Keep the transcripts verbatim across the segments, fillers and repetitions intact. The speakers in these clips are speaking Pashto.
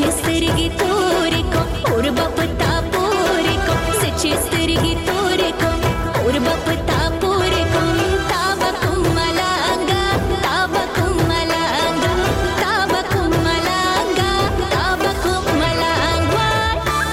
سترګې تورې کو اور به پتا پورې کو سچې سترګې تورې کو اور به پتا پورې کو تا به کوم ملنګه تا به کوم ملنګه تا به کوم ملنګه تا به کوم ملنګ وای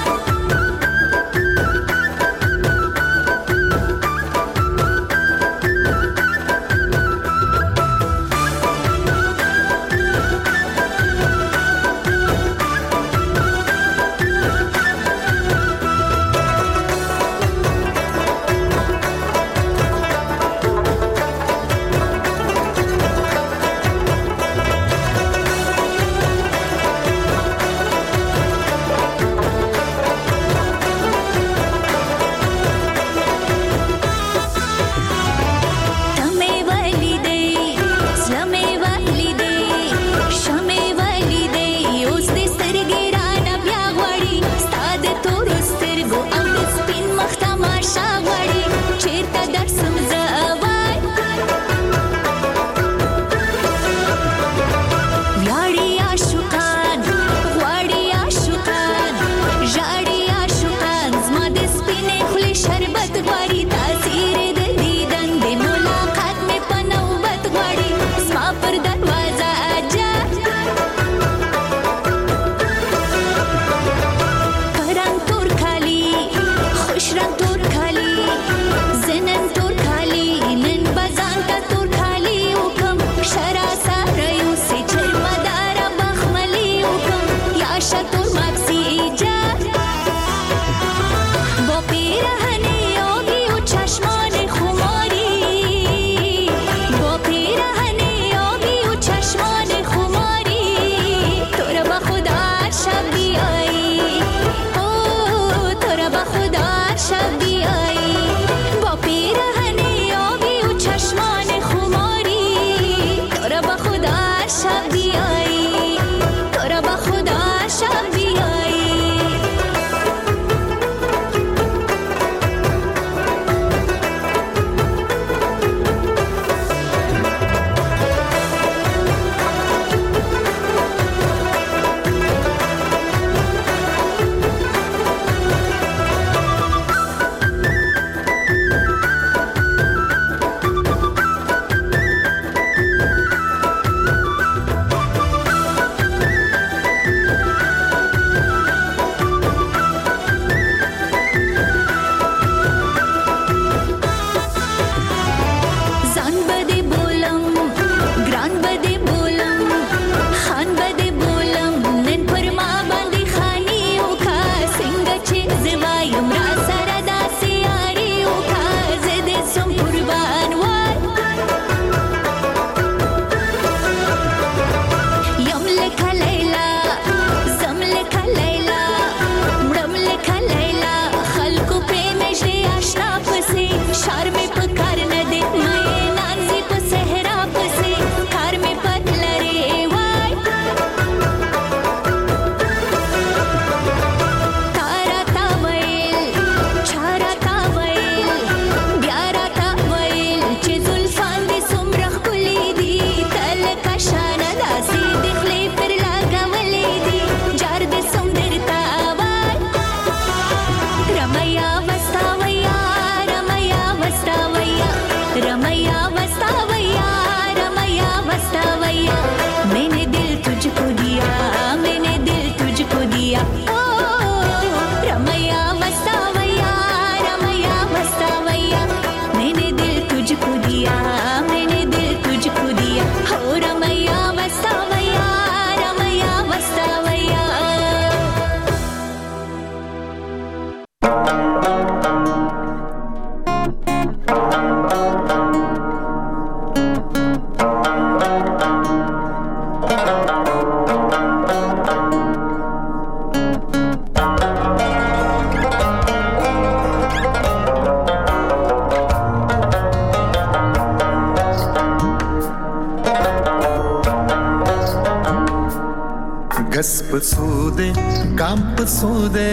पसूदे काम पसूदे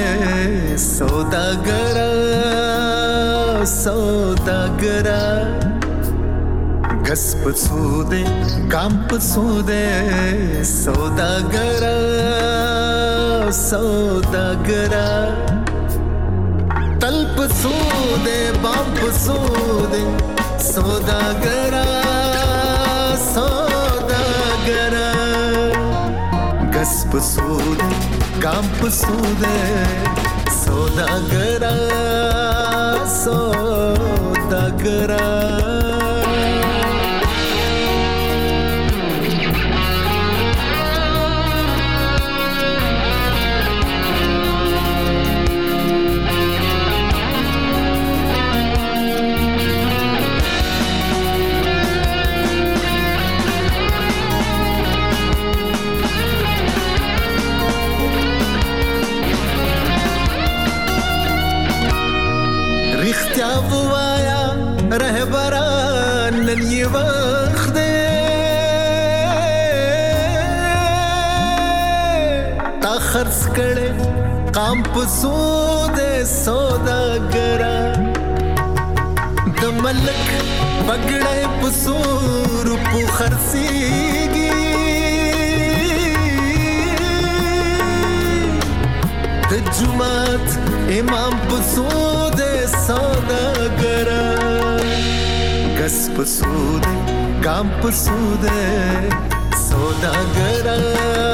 सौदागरा सौदागरा घस पसूदे काम पसूदे सौदागरा सौदागरा तल्प सूदे बाप सूदे सौदागरा सौदागरा गस्प सूदे कांप सूदे सौदागरा सौदागरा रहबरान नन ये वक्त ता खर्च करे काम पसूदे सौदागरा द मलक बगड़े पसूर पु खर्सीगी द जुमात इमाम पसूदे सौदागरा गस्प सूदे कांप सूदे सौदागरा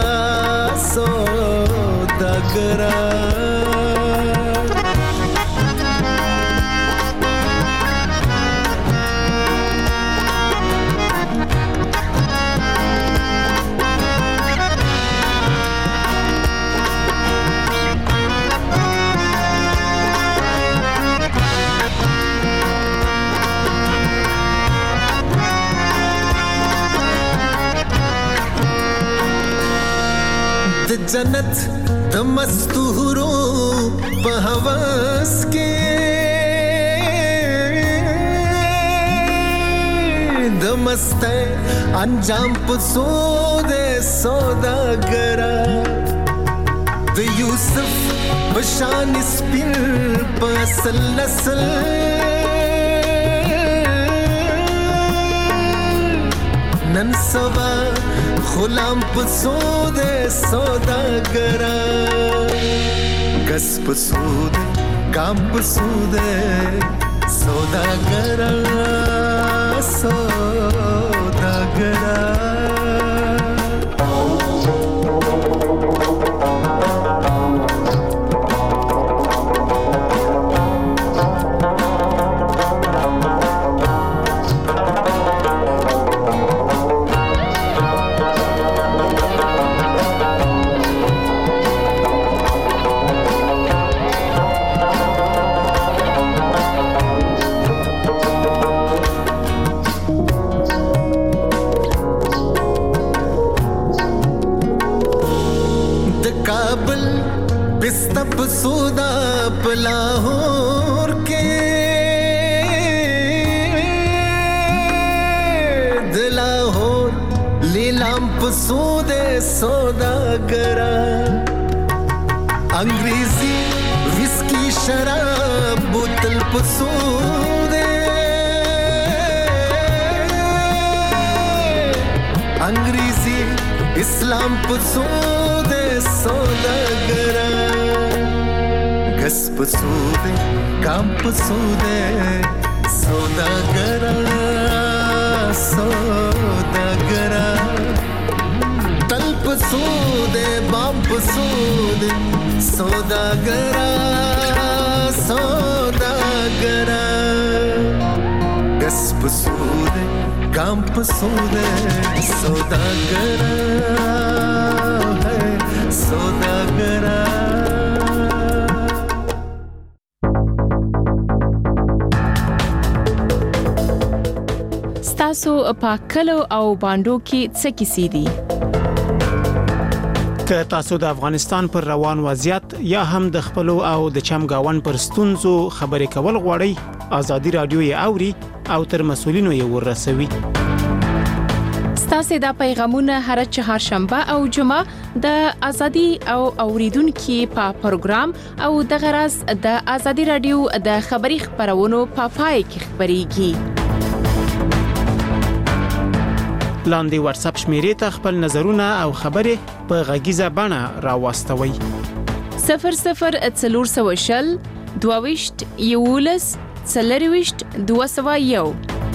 सौदागरा जन्नत द मस्तूरो बहवस के द मस्ते अंजाम पसूदे सौदागरा द यूसुफ बशान स्पिन पसल नस्ल नन सवा खुलाम पसूदे सौदागरा गस्प सूदे काम पसूदे सौदागरा सौदागरा सूदा लाहौर के दिलाहौर लीलाम पसूदे सौदागरा अंग्रेजी विस्की शराब बोतल पसूदे अंग्रेजी इस्लाम पसूदे सौदागरा गस्प सूदे कांप सूदे सौदागरा सौदागरा तल्प सूदे बाप सूदे सौदागरा सौदागरा गस्प सूदे कांप सूदे सौदागरा है सौदागरा تاسو په کلو او باندو کې څه کیسې دي؟ که تاسو د افغانستان پر روان وضعیت یا هم د خپل او د چمګاون پر ستونزو خبرې کول غواړئ، ازادي رادیو یې اوري او تر مسولینو یې ورسوي. ستاسو دا پیغامونه هر چهارشنبه او جمعه د ازادي او اوریدونکو په پروګرام او د غرض د ازادي رادیو د خبري خبرونو په پای کې خبريږي. لاندې واتس اپ شمیرې ته خپل نظرونه او خبرې په غږیزه بڼه راوستوئ. صفر صفر څلور سوه شل دوه ویشت یولس څلور ویشت دوه سوه یو.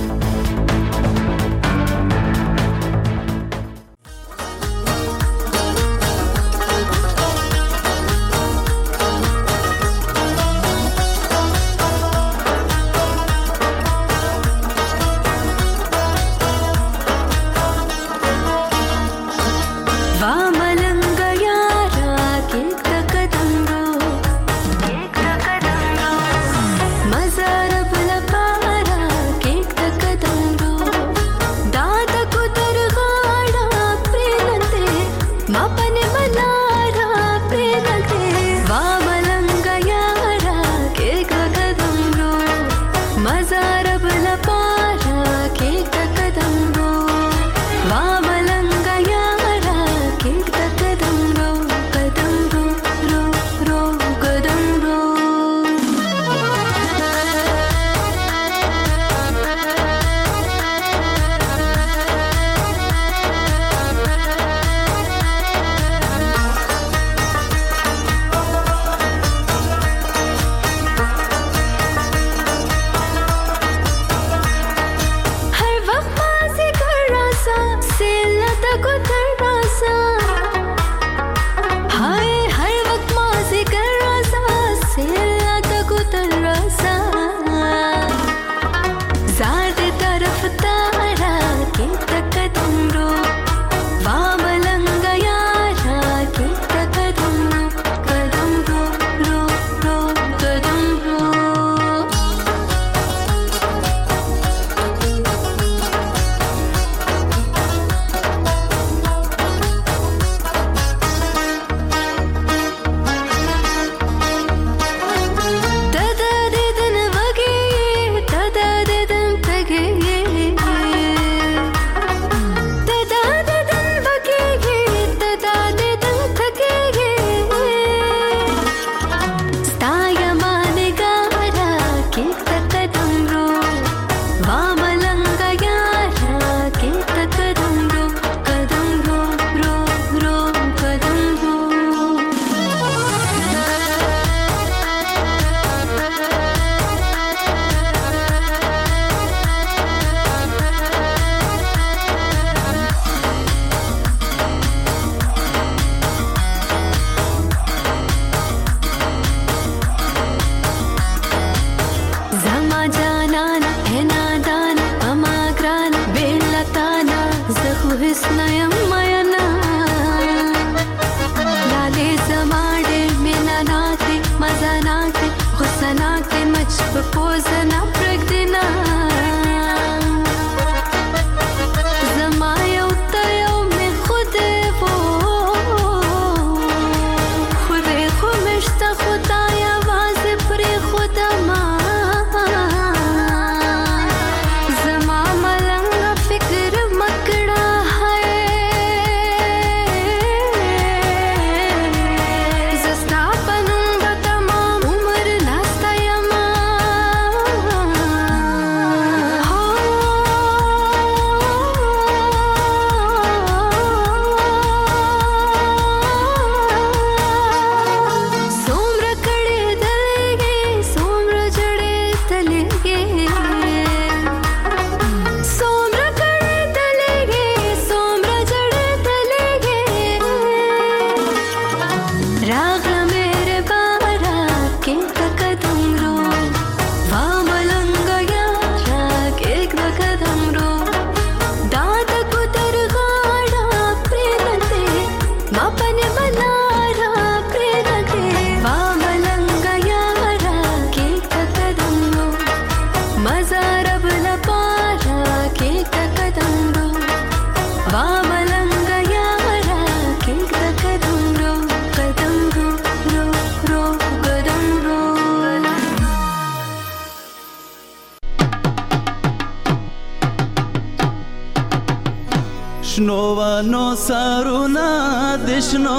شنوانو سارونا دشنو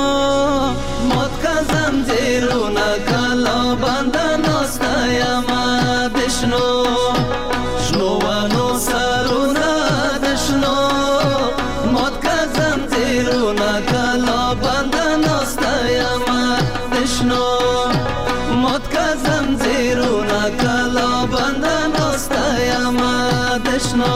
موت کا زنجیرونا کلا بندنو ستایما دشنو شنوانو سارونا دشنو موت کا زنجیرونا کلا بندنو ستایما دشنو مات که زنجیرونه کلا بندن استایم دشنو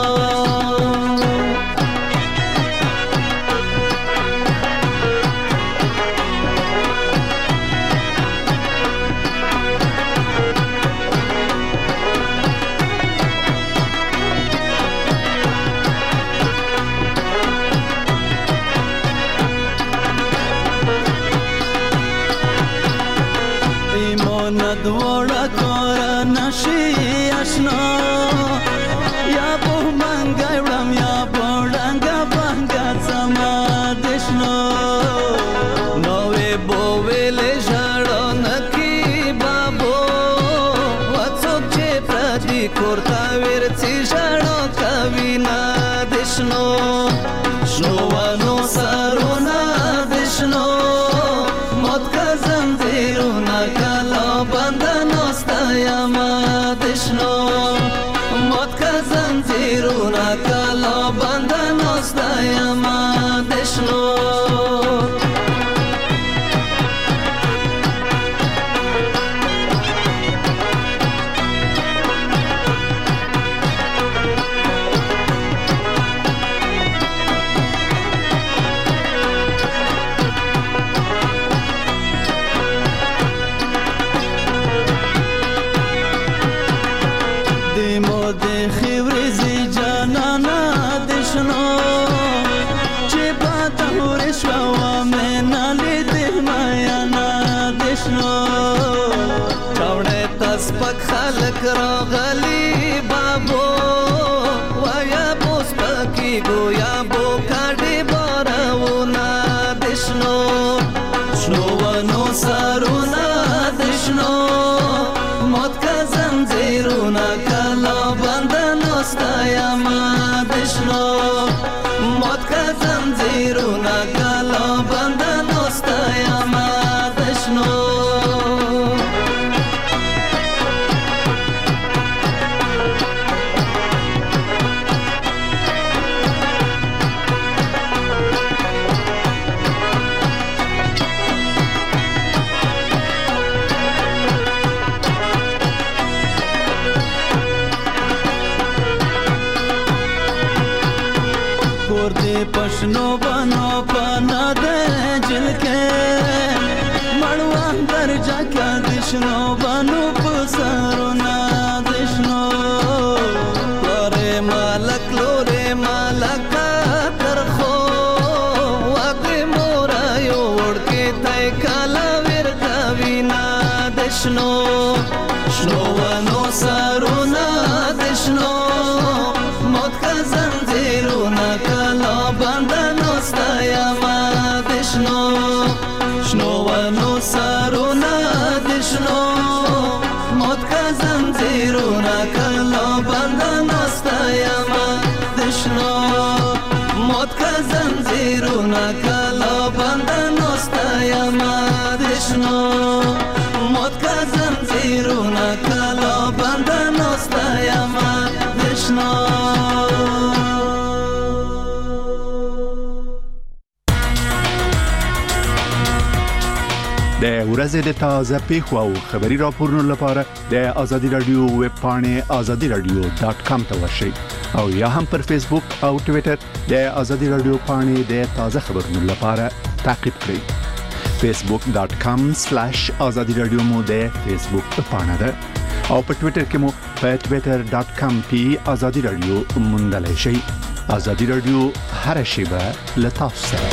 دوڑا کورا نشی اشنا یا بو منگا وڑم یا بوڑنگا بانگا زما دشنو نوے بوویلے جاڑو نکی بابو وڅوک چې پردي کورتا ورڅي جاړو کوي نا دشنو شنو ونو سرونه دشنو موت کا زنجیرونه کلا بندن استایم دشنو موت کا زنجیرونه کلا بندن استایم دشنو سپک خلق راغلی بابو ویا بوس پکی گویا بو کاڑی بارونا دشنو شنو ونو سارونا دشنو موت کا زنجیرونا کلا بندن استایم دشنو موت کا زنجیرونا کلا بندن استایم دشنو पशनो बनो पना दे जिलके मड़वान दर जाका दिशनो बनो पसारो ना दिशनो लोरे मालक लोरे मालक तरखो वाके मोरायो उड़के तय काला विरका विना दिशनो शनो वनो सारो ना दिशनो मोत का जंजीरोना कला बंधन استایم دشنو شنو ونو سارونا دشنو موت کا زنجیرونا کلا بندن استایم دشنو موت کا زنجیرونا کلا بندن استایم دشنو موت کا زنجیرونا کلا بندن استایم دشنو د ورځې د تازه پیښو او خبري راپورونو لپاره د آزادي رادیو ویب پاڼه آزادي رادیو ډاټ کام ته ورشئ او یا هم پر فیسبوک او ټوئیټر د آزادي رادیو پاڼه د تازه خبرونو لپاره تعقیب کړئ فیسبوک ډاټ کام سلیش آزادي رادیو مو د فیسبوک پاڼه ده او په ټوئیټر کې مو په ټوئیټر ډاټ کام پی آزادي رادیو موندلای شئ آزادي رادیو هر شیبه له تاسو سره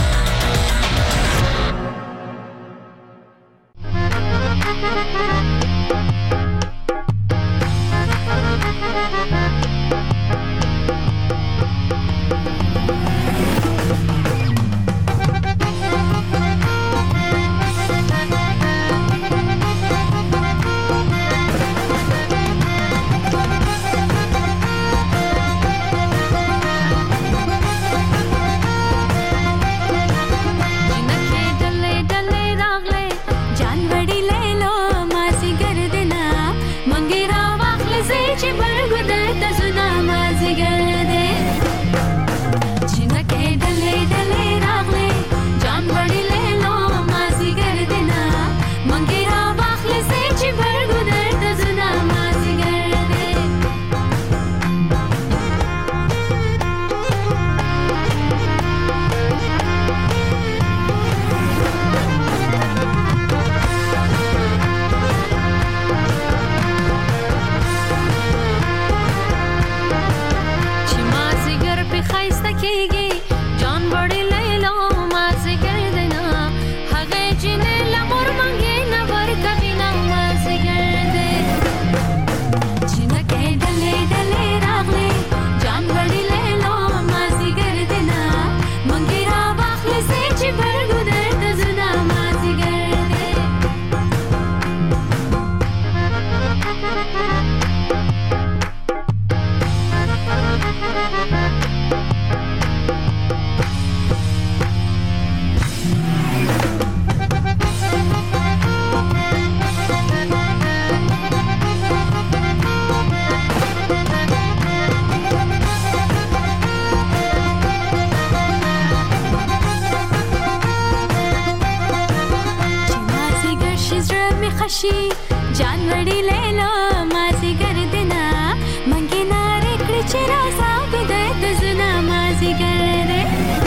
چیزره می خشی جان وړي لیلا مازی ګردنا منګي ناره کړی چې رازا بدای د زنا مازی ګرده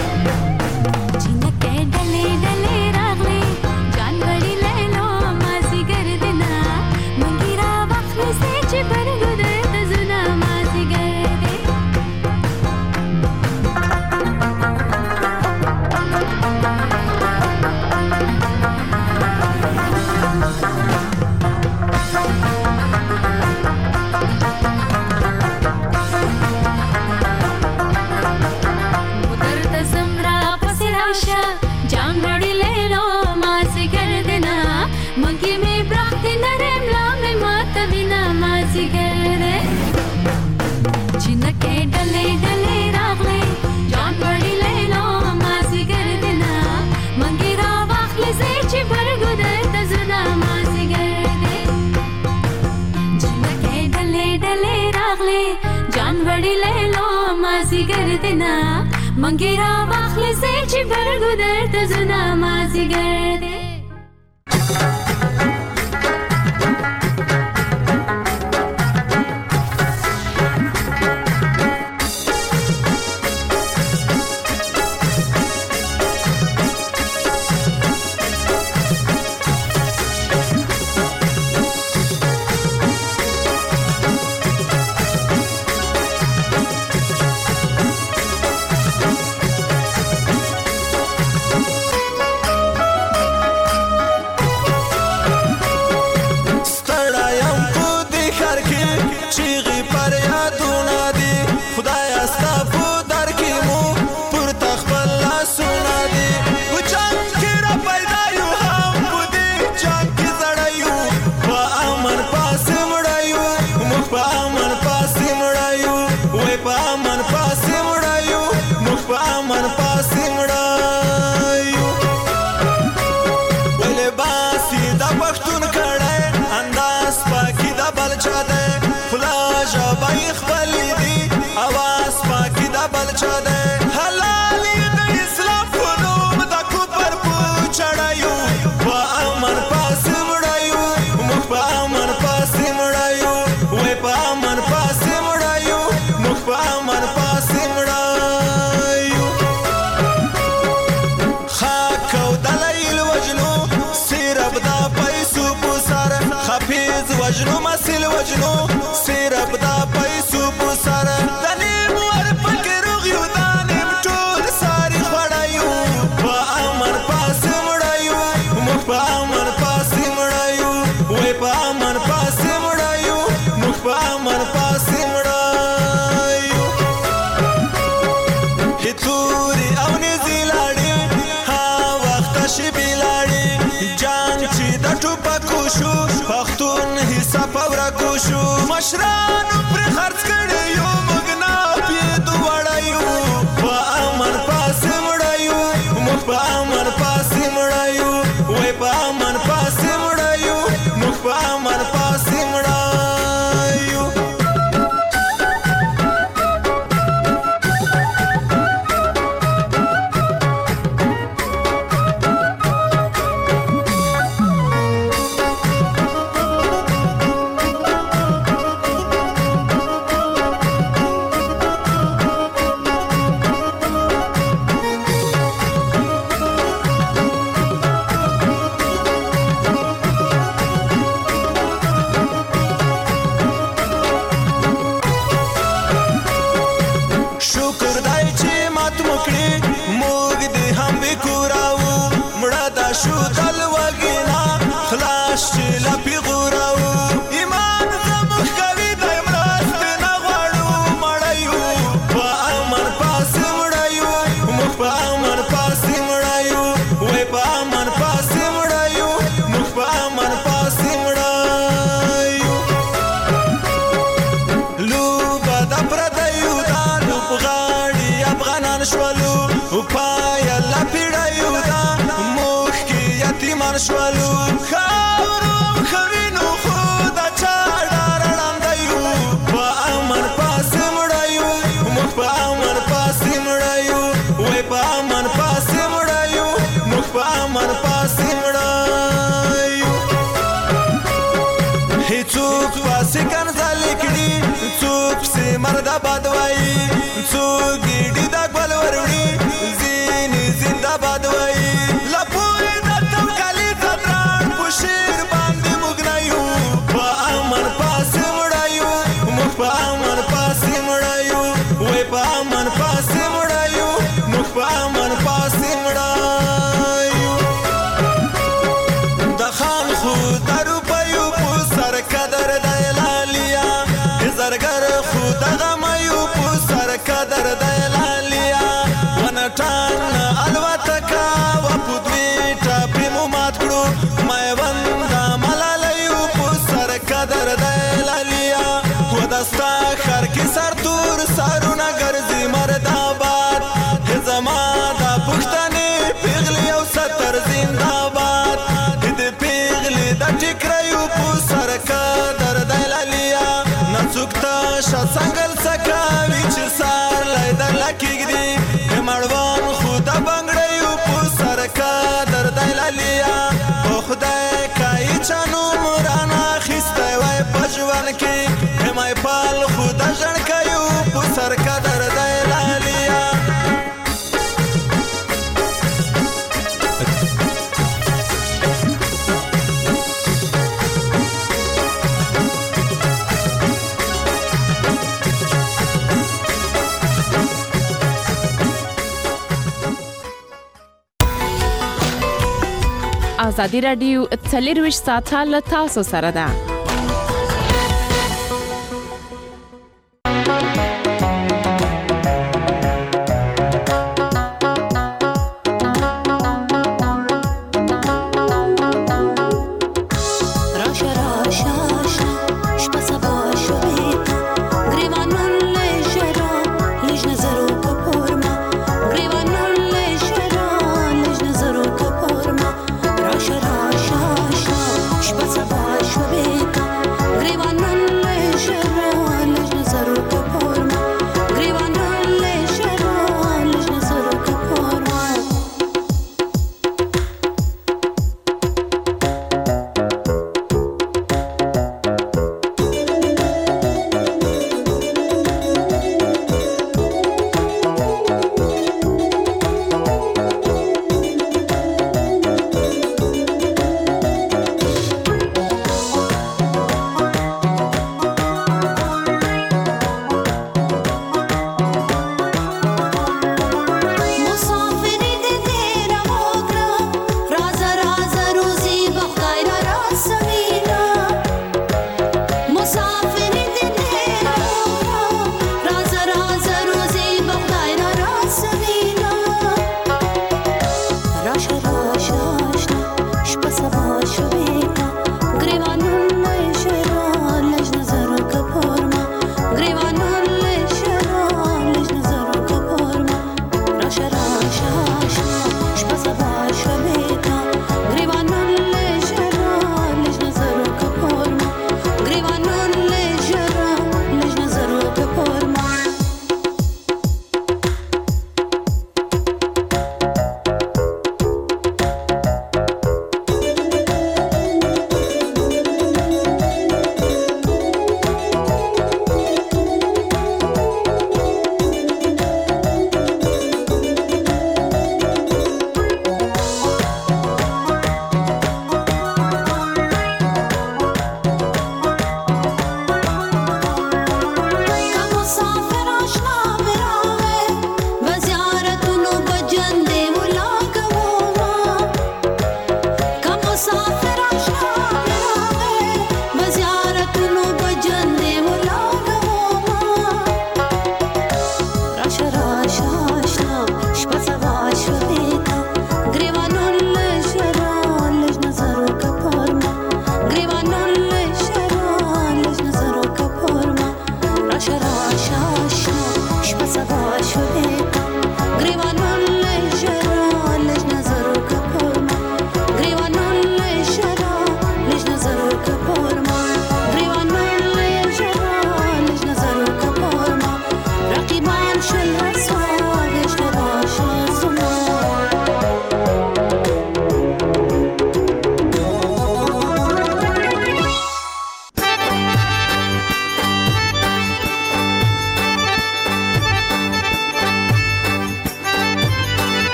چینکه ډلې ډلې راغلي جان وړي لیلا مازی ګردنا منګي را وخت سي چې برګده د زنا مازی ګرده جان وړي لیلا مازی ګردنا منګي می برخت نرم لام ماته وینا مازی ګرده چینکه ډلې ډلې راغلي جان وړي لیلا مازی ګردنا منګي را واخلې زې چې برګده د زنا مازی ګرده چینکه ډلې ډلې راغلي جان وړي لیلا مازی ګردنا منګي را واخلې زې چې برګده د زنا مازی ګرده وجنو مسل وجنو سیرب دا پیسو په سر دنیم ور فکر غیو دانیم ټول ساری خړایو په امر پاس مړایو مخ په امر پاس مړایو وې په امر پاس مړایو مخ په امر پاس مړایو هتوري او نزیلاړي ها وخت شي بلاړي جان چې د ټوپکو شو پختون حساب ورا کوشو مشرانو پر خرڅ کړي یو مغنا پی دوړایو په امر پاس مړایو مخ په امر پاس مړایو وې په امر پاس مړایو مخ په امر پاس مړایو شو دل وگینا خلاص چلا پی غوراو ایمان زمخ کوي د امراست نه غواړو مړایو په امر پاس مړایو مخ په امر پاس مړایو وې په امر پاس مړایو مخ په امر پاس مړایو لو بد پردایو دا لو غاړي افغانان شولو پای الله پیړایو دا شوالو خاورو خوینو خود چاډار لاندایو په امر پاس مړایو مخ په امر پاس مړایو وې په امر پاس مړایو مخ په امر پاس مړایو زنده‌باد وایي څوک ګیډي د ګل وروړي ځینې زنده‌باد وایي له پوهې د توکلي قدران په شعر باندې موږ نه یو په امن پاسې مړه یو موږ په امن پاسې مړه یو وایي په امن پاسې مړه یو موږ په امن پاسې مړه یو د خان خو د روپیو په سر قدر دی لالیا زرګر خو دغه مایو په سر قدر دی لالیا ونټان الوتکه و په دوی ټاپې مو مات کړو میوند ملالیو په سر قدر دی لالیا و دستا خر کې سرتور سرونه ګرځي مرداباد زما دا پښتنې پیغلې او ستر زنده‌باد د پیغلې د ټیکریو په سر قدر دی لالیا نڅوک ته شه څنګل سکاوي چې سار لای در لکېږدي مړوان خو د بنګړیو په سر قدر دی لالیا په خدای کایي چا نوم رانه اخیستی وای په ژوند کې مای پال خو د ژړکیو په سر قدر دی لالیا ازادي رادیو څلرویشت ساعته له تاسو سره ده. Shpasa bash wa beta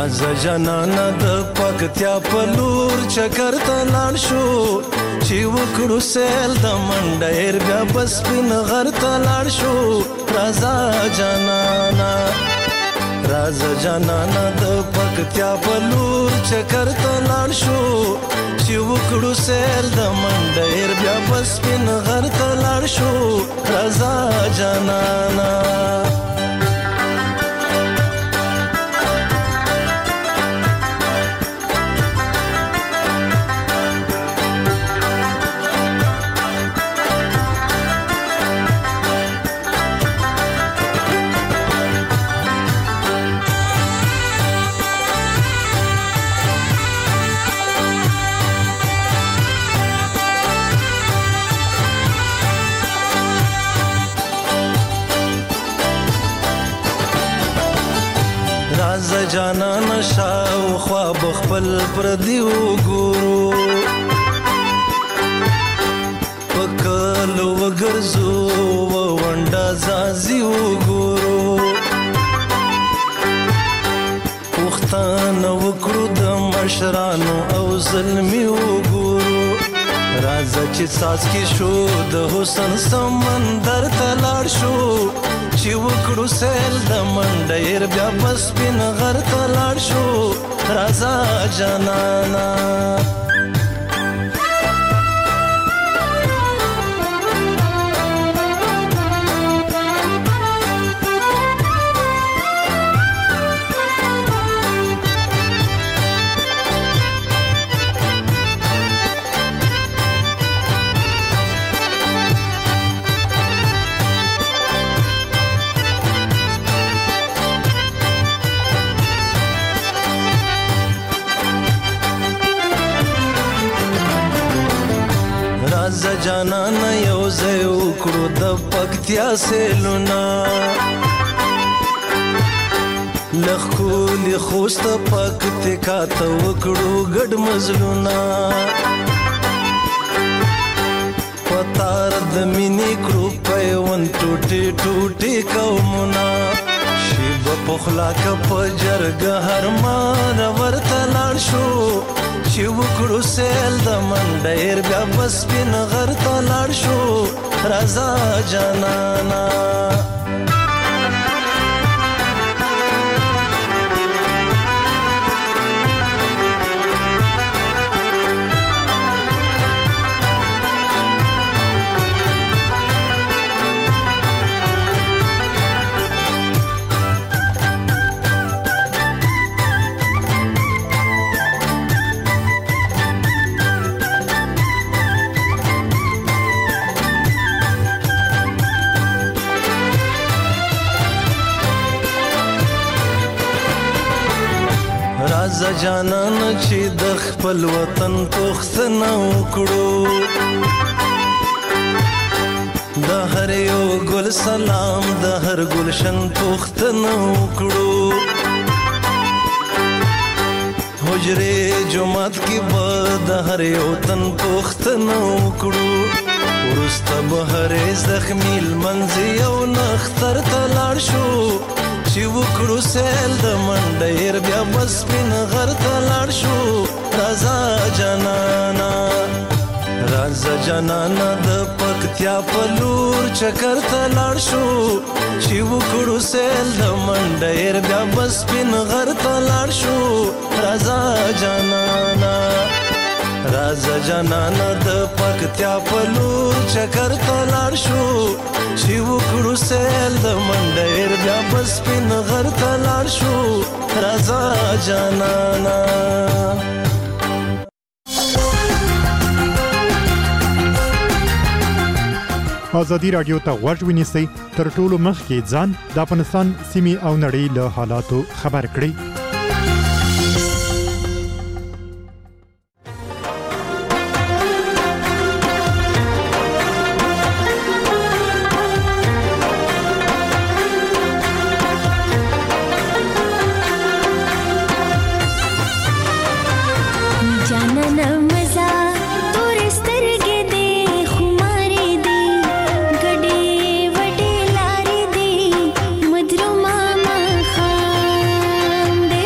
راز جانانا د پکتیا په لور چکر ته لاړ شو چې وکړو سیل د منډیر بیا بس پین غر ته لاړ شو رازا جانانا راز جانانا د پکتیا په لور چکر ته لاړ شو چې وکړو سیل د منډیر بیا بس پین غر ته لاړ شو رازا جانانا جانا نشاو خواب خپل پردیو ګورو پکل وګرځو ونډا زازیو ګورو پښتانه وکړو د مشرانو او ظلمیو ګورو راځه چې ساز کې شو د حسن سمندر ته لاړ شو چې وکړو سیل د منډیر بیا بس پین غر ته لاړ شو رازا جانانا جانانا یو ځای وکړو د پکتیا سیلونه لښکولي خوست پکتیکا ته وکړو ګډ مزلونه پتار د مینې کړو پیوند ټوټې ټوټې قومونه شیب پخلا که په جرګه هر مار ورته لاړ شو چې وکړو سیل د منډیر بیا بس پین غر ته لاړ شو رازا جانانا راځه جانان چې د خپل وطن پوښتنه وکړو د هر یو ګل سلام د هر ګلشن پوښتنه وکړو حجرې جومات کې به د هر یو تن پوښتنه وکړو وروسته به هرې زخمي لمنځي یو نختر ته لاړ شو چې وکړو سیل د منډیر بیا بس پین غر ته لاړ شو رازا جانانا راځه جانانا د پکتیا په لور چکر ته لاړ شو چې وکړو سیل د منډیر بیا بس پین غر ته لاړ شو رازا جانانا راځه جانانا د پکتیا په لور چکر ته لاړ شو چې وکړو سیل د منډیر بیا بس پین غر ته لاړ شو رازا جانانا ازادي رادیو ته غوږ ونیسئ تر ټولو مخکې ځان د افغانستان سیمې او نړۍ له حالاتو خبر کړئ. دے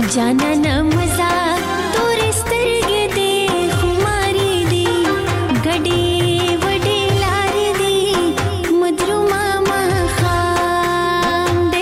जाना न मजा तोरे स्तरगे दे खुमारी दी गडे वडे लारी दी मधुर मामा खाम दे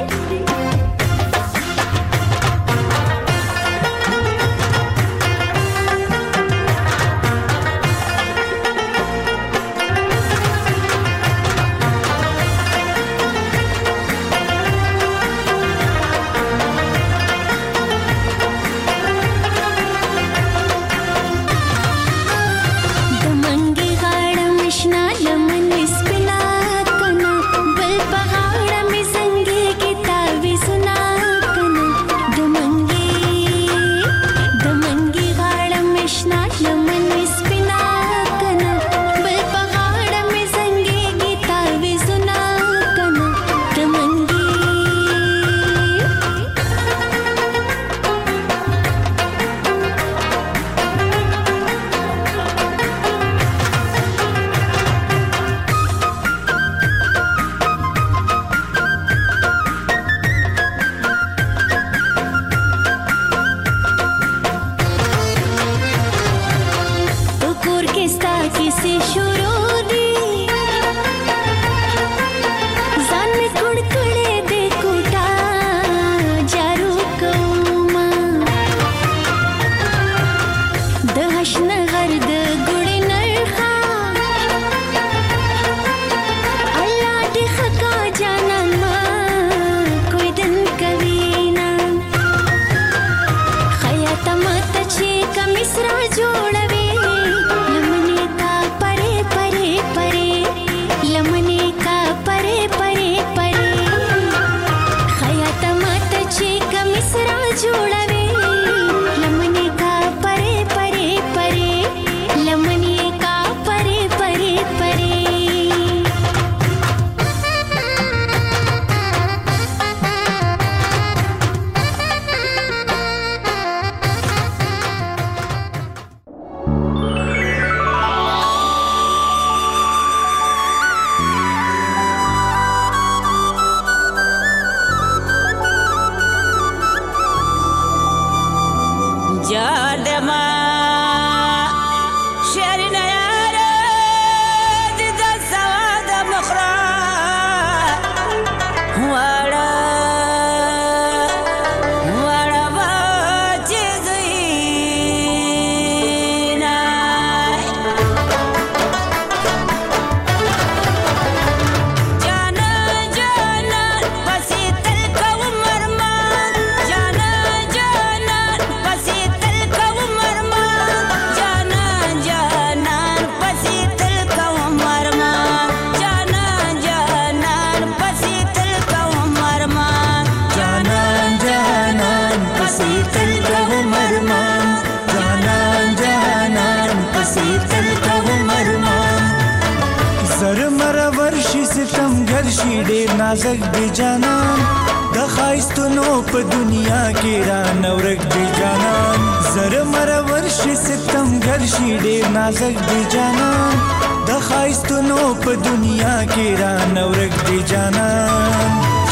نازک دی جانان د خایستونو په دنیا کې را نورک دی جانان زر مر ورش ستم ګر شي ډیر نازک دی جانان د خایستونو په دنیا کې را نورک دی جانان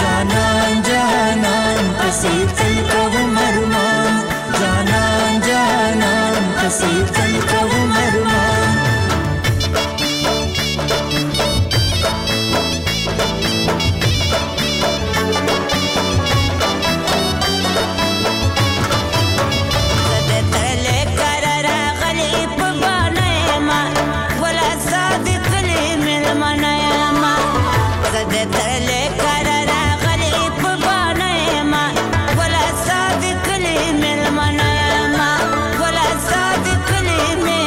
جانان جانان پسې تل کوم ارمان جانان جانان پسې تل کوم ارمان Mil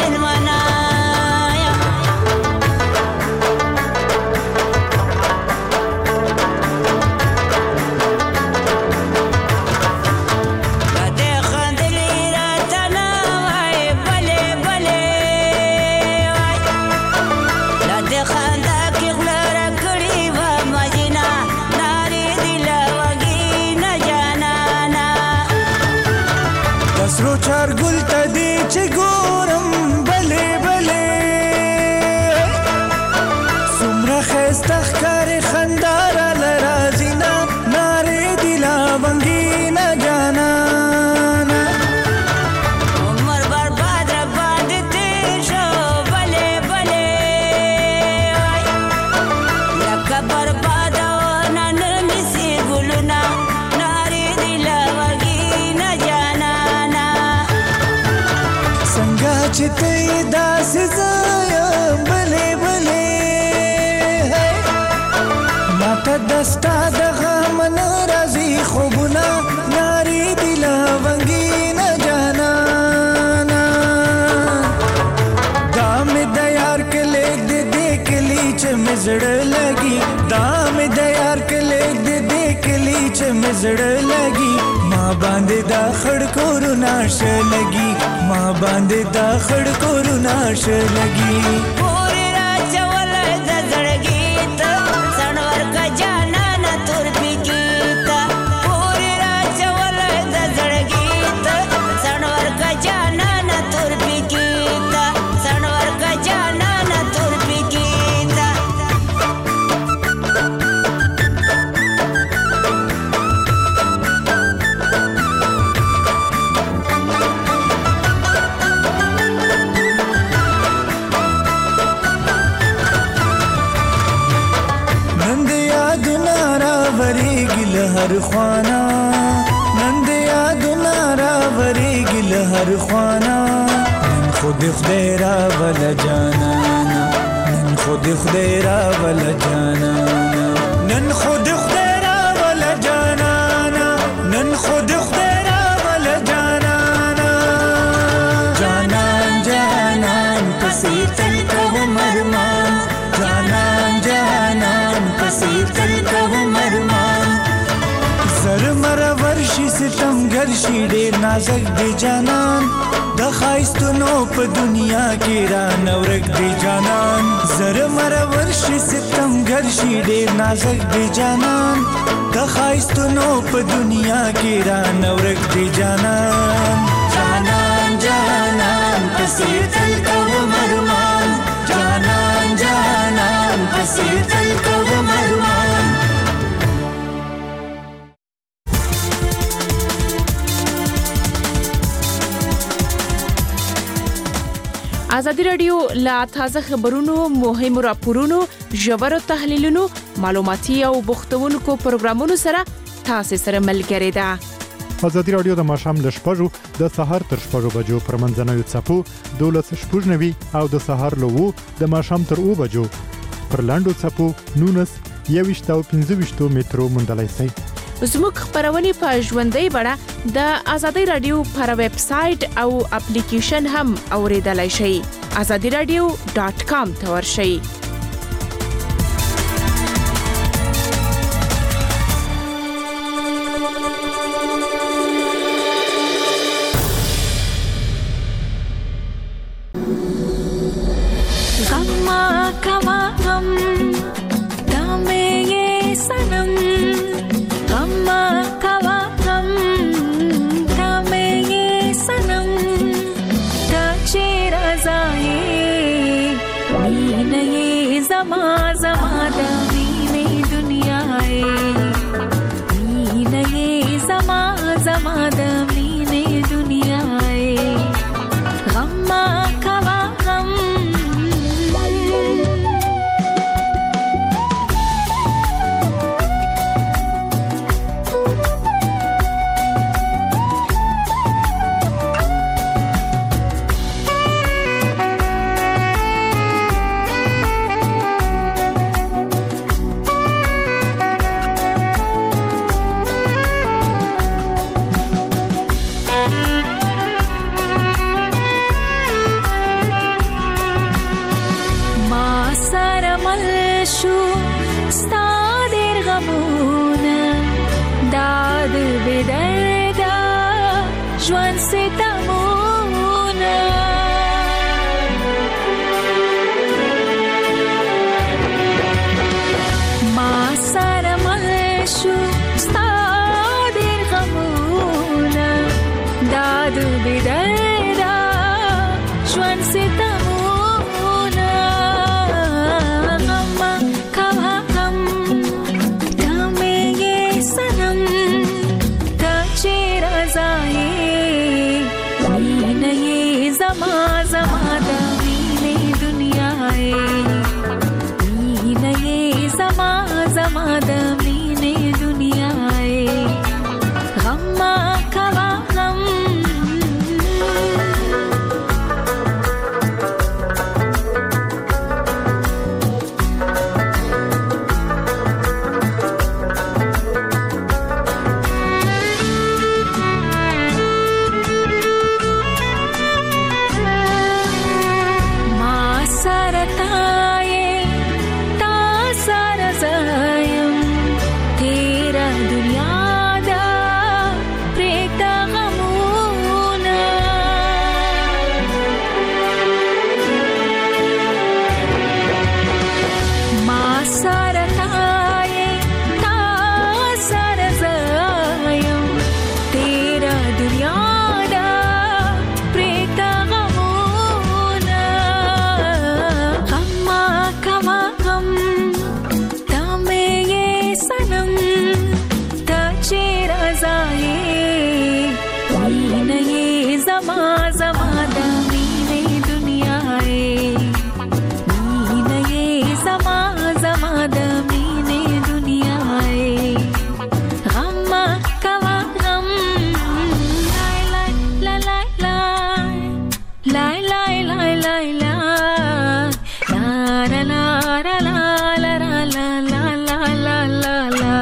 برباد نن نسی ګلونه ناری دل وږي نه جانانا څنګه چې ته داسې ځای بلې بلې ماته دستا د غم ناراضي خوبونه ناری دل وږي نه جانانا دا مې د یار کله دې دې کلی چې مزړه لګي دا مې د یار کله دې دې کلی چې مزړه لګي ما باندې دا خړ کورونه شه لګي ما باندې دا خړ کورونه شه لګي پورې راچول د زړګي ته سنور کا جانا نه تور پکیتا پورې راچول د زړګي ته سنور کا جانا نه تور پکیتا سنور کا جانا نه تور پکیتا هر خوانا نند یادونه راوریږي له هر خوانا نن خود خدای را ول جانانا نن خود خدای را ول جانانا نن خود خدای را ول جانانا نن خود خدای را ول جانانا جانان جانان پسې تل کوم ارمان جانان جانان پسې تل کوم ارمان زر مر ورشي ستم ګرشي ډېر نازک دی جانان د خایستونو په دنیا کې را نورک دی جانان زر مر ورشي ستم ګرشي ډېر نازک دی جانان د خایستونو په دنیا کې را نورک دی جانان جانان جانان پسې تل کوم ارمان جانان جانان پسې تل کوم ارمان ازادي رادیو لا تازه خبرونو مهمو راپورونو ژورو تحلیلونو معلوماتي او بوختونکو پروګرامونو سره تاسو سره ملګری ده ازادي رادیو د ماشام ل شپږو د سهار تر شپږو بجو پر منځنوي چپو دولس شپږنوي او د سهار له وو د ماشام تر او بجو پر لاندو چپو نونس یويشتو پنځويشتو میټرو مندلای سي زموږ خبرونه په ژوندۍ بڼه د ازادي رادیو پر ویب سټ او اپلیکیشن هم اوریدلای شئ azadi radio dot com ته ورشئ Zama زما زما د مینې دنیا ای مینه یې زما زما د مینې دنیا ای غم کوا غم لای لای لای لای لای لای لای لا لا لا لا لا لا لا لا لا لا لا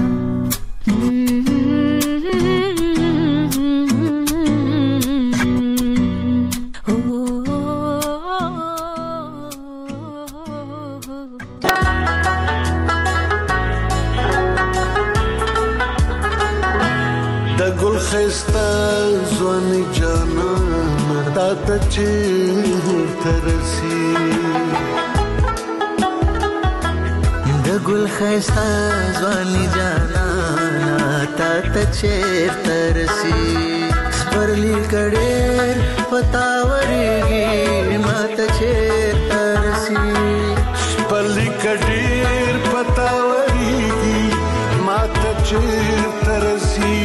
خستا زوانی جانان تا ته چیرته رسي د ګل خستا زوانی جانان تا ته چیرته رسي سپرلی کډېر پتاوريږي ما ته چیرته رسي سپرلی کډېر پتاوريږي ما ته چیرته رسي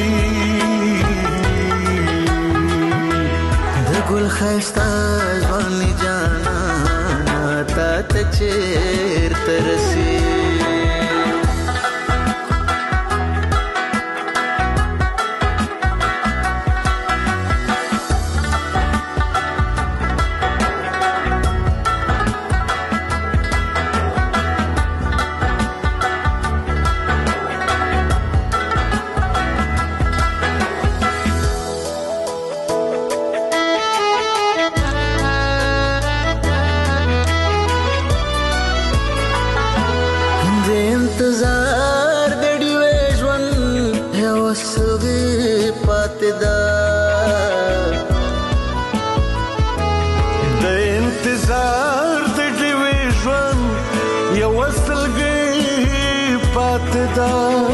ګل خستا ځواني جانا تا ته چیرته رسي انتظار د ډیوې ژوند یو سوي پاتې ده د انتظار د ډیوې ژوند یو سلګي پاتې ده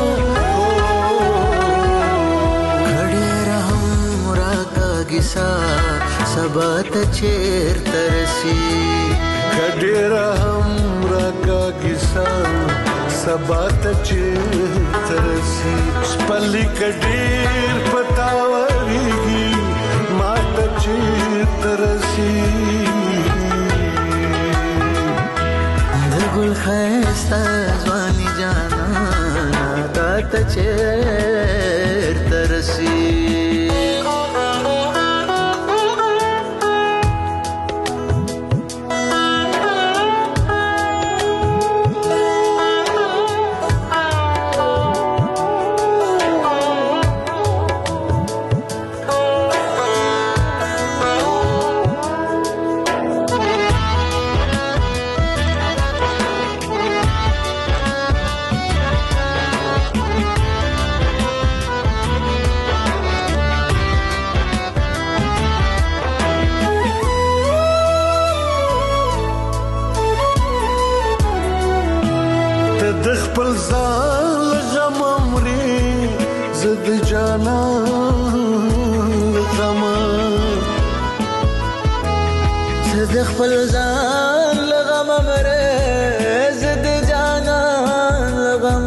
کړي رحم راکاږي سا سبا ته چیرته رسي کړي رحم راکاږي سا سبا ته چیرته رسي سپرلی کډېر پتاوريږي ما ته چیرته رسي د ګل ښایسته ځواني جانا تا ته چیرته رسي د خپل ځان غم مري زد جانا غم زد خپل ځان غم مري زد جانا غم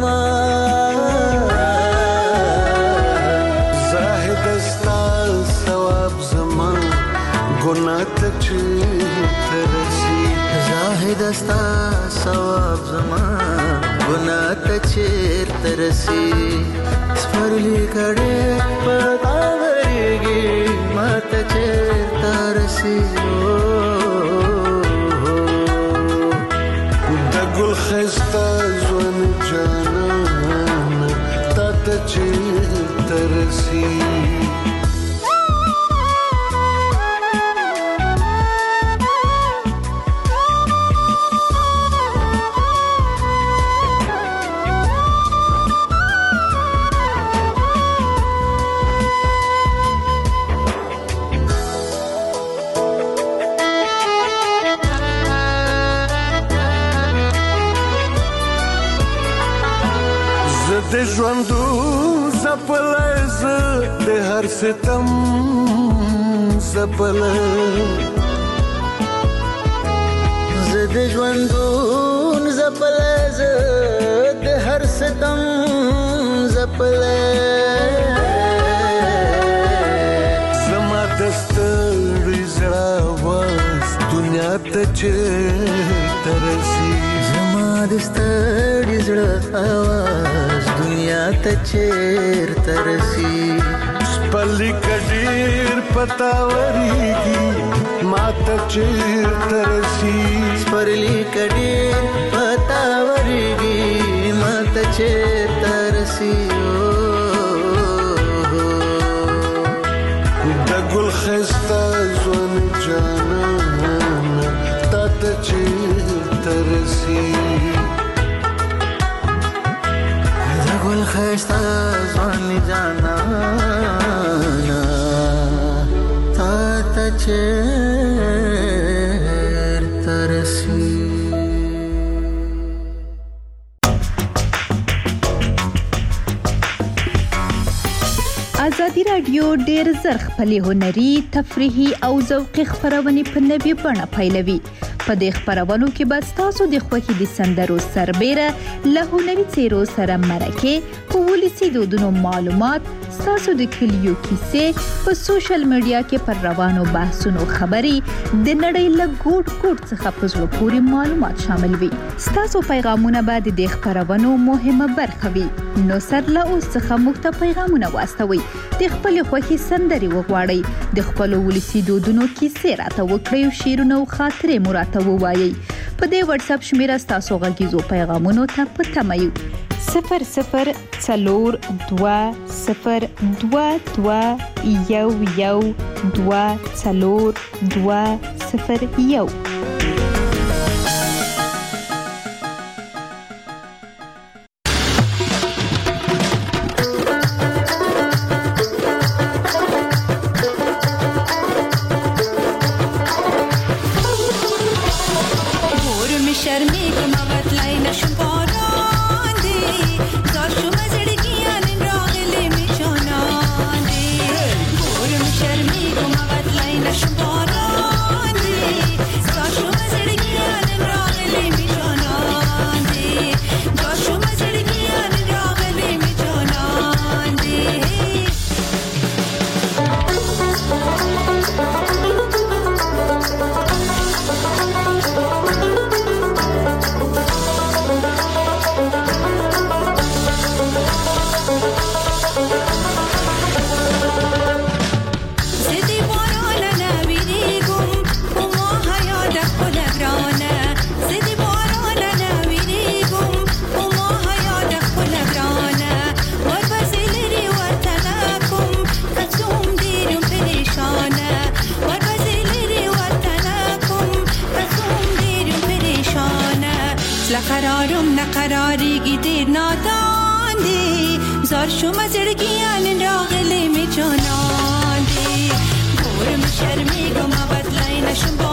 زاهد استا ثواب زمان ګناه ته چیرته رسي زاهد استا ثواب زمان ګناه ته چیرته رسي سپرلی کډېر پتاوريږي ما ته چیرته رسي د ګل ښایسته ژوند جانان تا ته چیرته رسي د ژوندو زپلای زه د هر ستم زپلای زه د ژوندو زپلای زه د هر ستم زپلای زما دسته ته چیرته رسي پلی کډیر پتاوريږي ما ته چیرته رسي پلی کډیر پتاوريږي ما ته چیرته رسي د ګل خسته ځوان جانان تا ته چیرته رسي د ګل خسته ځوان جانان تا ته چیرته رسي ازادي راډیو ډېر زر خپلې هنري تفریحي او ذوقي خپرونې په نوي بڼه پیلوي. په دې خپرونو کې به ستاسو د خوښې د سندرو سربېره له هنري څیرو سره مرکې، په ولسي دودونو معلومات، ستاسو د کلیو کیسې، په سوشل میډیا کې پر روانو بحثونو خبري، د نړۍ له ګوټ ګوټ څخه په زړه پورې معلومات شامل وي. ستاسو پیغامونه به د دې خپرونو مهمه برخه وي. نو سر له اوس څخه موږ ته پیغامونه واستوئ، د خپلې خوښې سندرې وغواړئ، د خپلو ولسي دودونو کیسې راته وکړئ او شعرونه او خاطرې مو راته ووایئ. په دې واتس اپ شمیره ستاسو غږیزو پیغامونو ته په تمه یو. صفر صفر څلور دوه صفر دوه دوه یو یو دوه څلور دوه صفر یو. قرارم نقراریگی دیر ناداندی زار شما زرگیان راغلی می جاناندی گورم شرمی گم آباد لاینشم